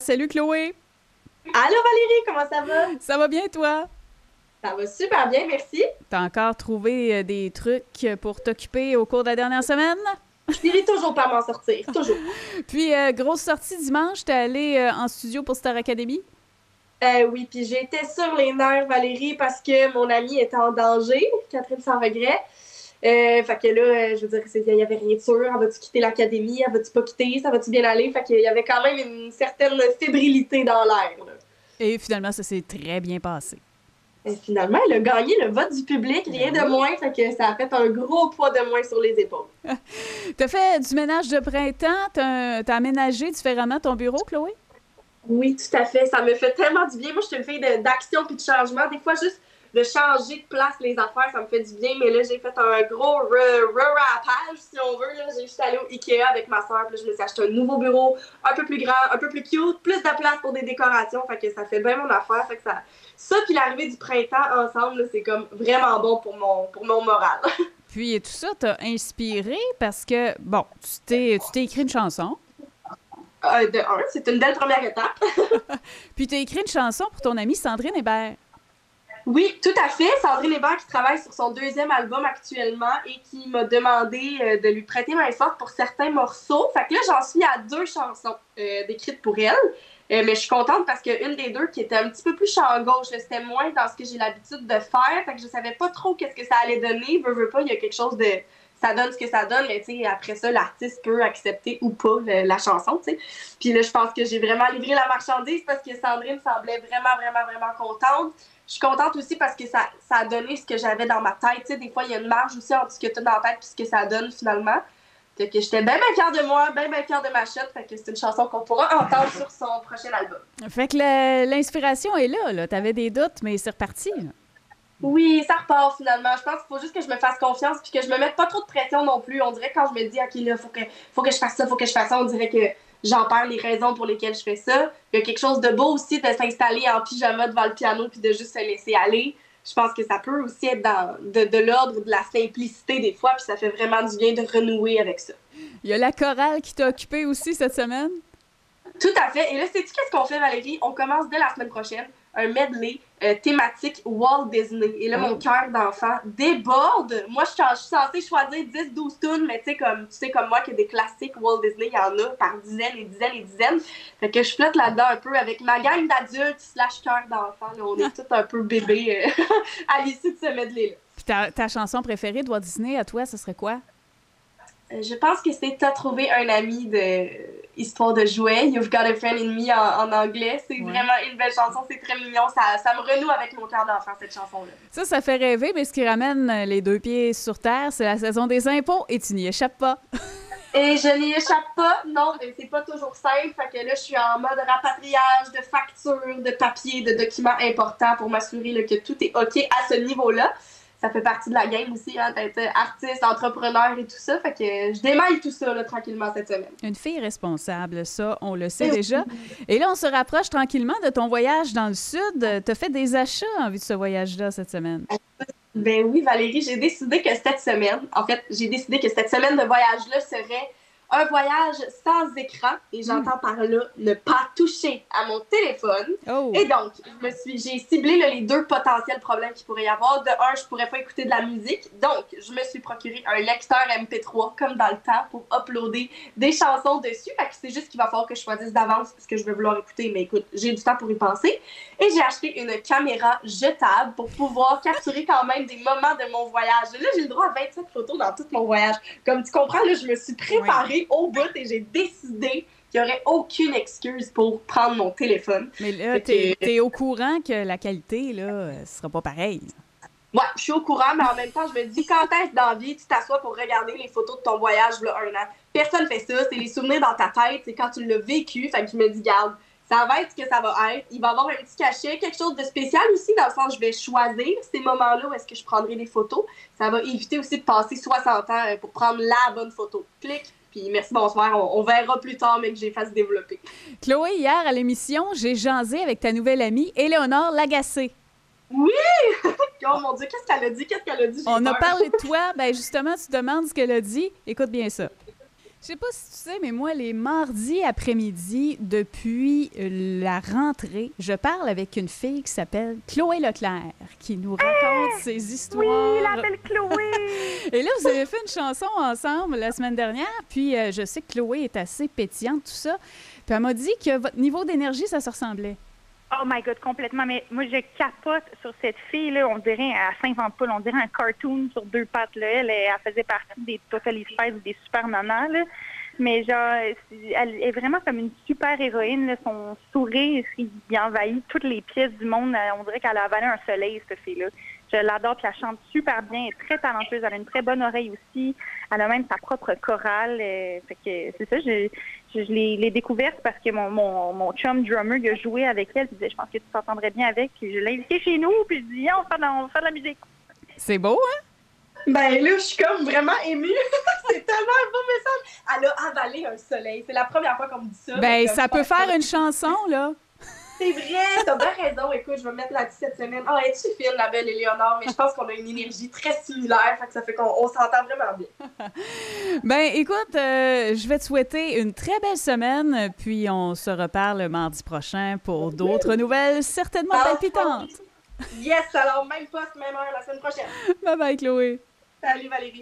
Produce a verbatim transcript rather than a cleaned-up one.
Salut Chloé! Allô Valérie, comment ça va? Ça va bien toi? Ça va super bien, merci. T'as encore trouvé euh, des trucs pour t'occuper au cours de la dernière semaine? Je finis toujours par m'en sortir, toujours. Puis, euh, grosse sortie dimanche, t'es allée euh, en studio pour Star Academy? Euh, oui, puis j'étais sur les nerfs, Valérie, parce que mon amie était en danger, Catherine sans regret. Euh, fait que là, euh, je veux dire, c'est- il y avait rien de sûr. Elle va-tu quitter l'académie? Elle va-tu pas quitter? Ça va-tu bien aller? Fait qu'il y avait quand même une certaine fébrilité dans l'air, là. Et finalement, ça s'est très bien passé. Et finalement, elle a gagné le vote du public, rien Ben de oui. moins, fait que ça a fait un gros poids de moins sur les épaules. T'as fait du ménage de printemps? T'as, t'as aménagé différemment ton bureau, Chloé? Oui, tout à fait. Ça me fait tellement du bien. Moi, je suis une fille de- d'action puis de changement. Des fois, juste de changer de place les affaires, ça me fait du bien. Mais là, j'ai fait un gros re- re-rappage, si on veut. Là. J'ai juste allé au Ikea avec ma soeur. Puis là, je me suis acheté un nouveau bureau, un peu plus grand, un peu plus cute, plus de place pour des décorations. Fait que ça fait bien mon affaire. Fait que ça, ça puis l'arrivée du printemps ensemble, là, c'est comme vraiment bon pour mon, pour mon moral. Puis tout ça t'a inspiré parce que, bon, tu t'es, tu t'es écrit une chanson, Euh, de un, c'est une belle première étape. puis t'as écrit une chanson pour ton amie Sandrine Hébert. Oui, tout à fait. Sandrine Hébert qui travaille sur son deuxième album actuellement et qui m'a demandé euh, de lui prêter main forte pour certains morceaux. Fait que là, j'en suis à deux chansons euh, décrites pour elle. Euh, mais je suis contente parce qu'une des deux qui était un petit peu plus champ gauche, là, c'était moins dans ce que j'ai l'habitude de faire. Fait que je savais pas trop qu'est-ce que ça allait donner. Veux, veux pas, il y a quelque chose de... Ça donne ce que ça donne, mais tu sais, après ça, l'artiste peut accepter ou pas le- la chanson, tu sais. Puis là, je pense que j'ai vraiment livré la marchandise parce que Sandrine semblait vraiment, vraiment, vraiment contente. Je suis contente aussi parce que ça, ça a donné ce que j'avais dans ma tête. Tu sais, des fois, il y a une marge aussi entre ce que tu as dans la tête et ce que ça donne finalement. Fait que j'étais bien, bien fière de moi, bien, bien fière de ma chute. Fait que c'est une chanson qu'on pourra entendre sur son prochain album. Fait que la- l'inspiration est là, là. T'avais des doutes, mais c'est reparti, là. Oui, ça repart finalement. Je pense qu'il faut juste que je me fasse confiance puis que je me mette pas trop de pression non plus. On dirait que quand je me dis, OK, là, faut que, faut que je fasse ça, faut que je fasse ça, on dirait que j'en perds les raisons pour lesquelles je fais ça. Il y a quelque chose de beau aussi de s'installer en pyjama devant le piano puis de juste se laisser aller. Je pense que ça peut aussi être dans, de, de l'ordre de la simplicité des fois, puis ça fait vraiment du bien de renouer avec ça. Il y a la chorale qui t'a occupé aussi cette semaine. Tout à fait. Et là, sais-tu qu'est-ce qu'on fait, Valérie? On commence dès la semaine prochaine un medley euh, thématique Walt Disney. Et là, mon cœur d'enfant déborde. Moi, je suis je suis censée choisir dix douze tunes, mais tu sais, comme, tu sais, comme moi, que des classiques Walt Disney, il y en a par dizaines et dizaines et dizaines. Fait que je flotte là-dedans un peu avec ma gang d'adultes slash cœur d'enfant. Là, on est tous un peu bébés euh, à l'issue de ce medley-là. Puis ta, ta chanson préférée de Walt Disney, à toi, ce serait quoi? Euh, Je pense que c'est T'as trouvé un ami de Histoire de jouets. You've got a friend in me en, en anglais. C'est Ouais. vraiment une belle chanson, c'est très mignon. Ça, ça me renoue avec mon cœur d'enfant, cette chanson-là. Ça, ça fait rêver, mais ce qui ramène euh, les deux pieds sur terre, c'est la saison des impôts et tu n'y échappes pas. Et je n'y échappe pas, non, mais c'est pas toujours simple. Fait que là, je suis en mode rapatriage de factures, de papiers, de documents importants pour m'assurer là, que tout est OK à ce niveau-là. Ça fait partie de la game aussi, hein, d'être artiste, entrepreneur et tout ça. Fait que je démaille tout ça là, tranquillement cette semaine. Une fille responsable, ça, on le sait déjà. Et là, on se rapproche tranquillement de ton voyage dans le Sud. T'as fait des achats en vue de ce voyage-là cette semaine. Ben oui, Valérie, j'ai décidé que cette semaine, en fait, j'ai décidé que cette semaine de voyage-là serait un voyage sans écran. Et j'entends par là ne pas toucher à mon téléphone. Oh! Et donc, je me suis, j'ai ciblé là, les deux potentiels problèmes qu'il pourrait y avoir. De un, je pourrais pas écouter de la musique. Donc, je me suis procuré un lecteur M P trois, comme dans le temps, pour uploader des chansons dessus. Fait que c'est juste qu'il va falloir que je choisisse d'avance ce que je vais vouloir écouter. Mais écoute, j'ai du temps pour y penser. Et j'ai acheté une caméra jetable pour pouvoir capturer quand même des moments de mon voyage. Là, j'ai le droit à vingt-sept photos dans tout mon voyage. Comme tu comprends, là, je me suis préparée oui. au bout et j'ai décidé qu'il n'y aurait aucune excuse pour prendre mon téléphone. Mais là, t'es, t'es au courant que la qualité, là, ne sera pas pareille. Ouais, je suis au courant, mais en même temps, je me dis, quand est-ce dans la vie tu t'assois pour regarder les photos de ton voyage, là, un an? Personne fait ça, c'est les souvenirs dans ta tête, c'est quand tu l'as vécu. Fait que je me dis, garde, ça va être ce que ça va être. Il va y avoir un petit cachet, quelque chose de spécial aussi, dans le sens, je vais choisir ces moments-là où est-ce que je prendrai des photos. Ça va éviter aussi de passer soixante ans pour prendre la bonne photo. Clic. Puis merci, bonsoir. On, on verra plus tard, mais que j'ai fait se développer. Chloé, hier à l'émission, j'ai jasé avec ta nouvelle amie, Éléonore Lagacé. Oui! Oh mon Dieu, qu'est-ce qu'elle a dit? Qu'est-ce qu'elle a dit? J'ai On peur. a parlé de toi. Ben justement, tu demandes ce qu'elle a dit. Écoute bien ça. Je sais pas si tu sais, mais moi, les mardis après-midi, depuis la rentrée, je parle avec une fille qui s'appelle Chloé Leclerc, qui nous raconte Hey! ses histoires. Oui, la belle Chloé! Et là, vous avez fait une chanson ensemble la semaine dernière, puis euh, je sais que Chloé est assez pétillante, tout ça. Puis elle m'a dit que votre niveau d'énergie, ça se ressemblait. Oh my God, complètement. Mais moi, je capote sur cette fille-là. On dirait, elle s'invente pas, là, on dirait un cartoon sur deux pattes. Là. Elle, elle faisait partie des Totally Spies ou des super mamans. Là. Mais genre, elle est vraiment comme une super héroïne. Là. Son sourire, il envahit toutes les pièces du monde. On dirait qu'elle a avalé un soleil, cette fille-là. Je l'adore, puis elle chante super bien, elle est très talentueuse, elle a une très bonne oreille aussi. Elle a même sa propre chorale. Euh, fait que c'est ça, je, je, je l'ai, l'ai découverte parce que mon, mon, mon chum drummer, il a joué avec elle, puis il disait, je pense que tu t'entendrais bien avec. Puis je l'ai invité chez nous, puis je dis, on va faire de, on va faire de la musique. C'est beau, hein? Ben là, je suis comme vraiment émue. C'est tellement un beau message. Elle a avalé un soleil. C'est la première fois qu'on me dit ça. Ben, comme, ça peut faire une chanson, là. C'est vrai, t'as bien raison. Écoute, je vais me mettre là-dessus cette semaine. Ah, oh, es-tu fine, la belle Éléonore? Mais je pense qu'on a une énergie très similaire, fait que ça fait qu'on on s'entend vraiment bien. Ben, écoute, euh, je vais te souhaiter une très belle semaine, puis on se reparle mardi prochain pour d'autres nouvelles certainement Alors, palpitantes. Yes, alors même poste, même heure la semaine prochaine. Bye bye, Chloé. Salut Valérie.